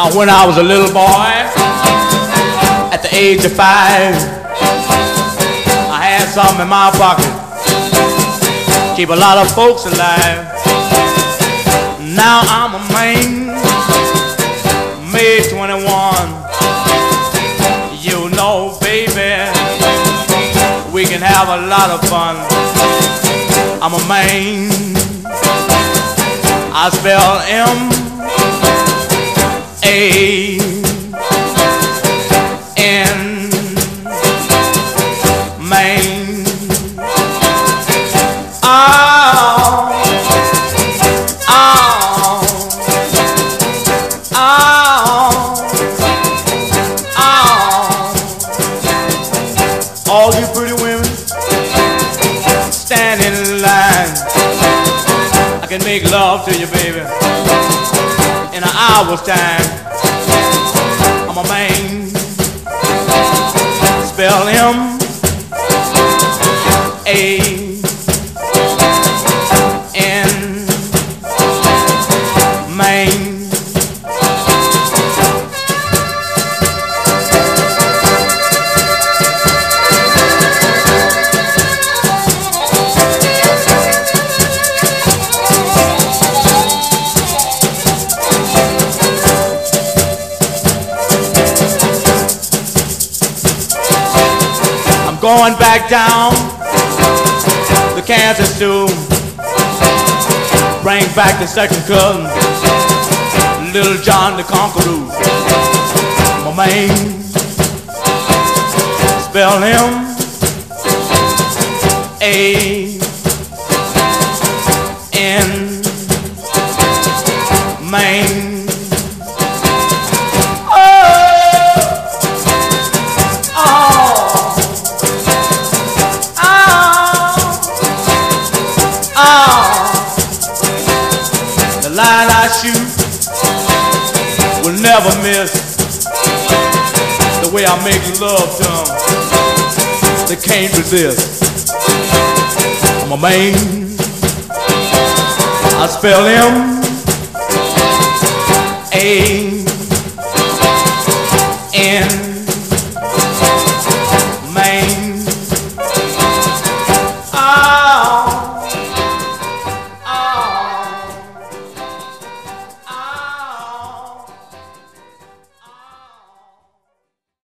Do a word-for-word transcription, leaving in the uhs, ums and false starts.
Now when I was a little boy, at the age of five, I had something in my pocket, keep a lot of folks alive. Now I'm a man, May twenty-one. You know, baby, we can have a lot of fun. I'm a man, I spell M A N, man. Oh, oh, oh, oh. All you pretty women stand in line. I can make love to you, baby, in an hour's time. I'm a man, spell M A N, man. Going back down to Kansas to bring back the second cousin, Little John the Conqueror. My man, spell him A N, man. The line I shoot will never miss. The way I make love to them, they can't resist. I'm a man, I spell him A